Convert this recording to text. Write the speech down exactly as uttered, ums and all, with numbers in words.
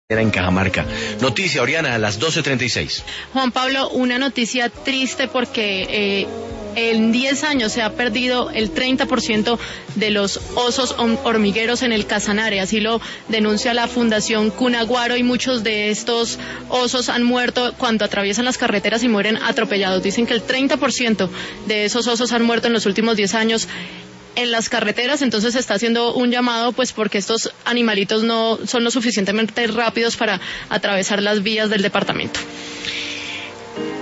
Era en Cajamarca. Noticia, Oriana, a las doce treinta y seis. Juan Pablo, una noticia triste porque eh, en diez años se ha perdido el treinta por ciento de los osos hormigueros en el Casanare, así lo denuncia la Fundación Cunaguaro, y muchos de estos osos han muerto cuando atraviesan las carreteras y mueren atropellados. Dicen que el treinta por ciento de esos osos han muerto en los últimos diez años en las carreteras, entonces se está haciendo un llamado pues porque estos animalitos no son lo suficientemente rápidos para atravesar las vías del departamento.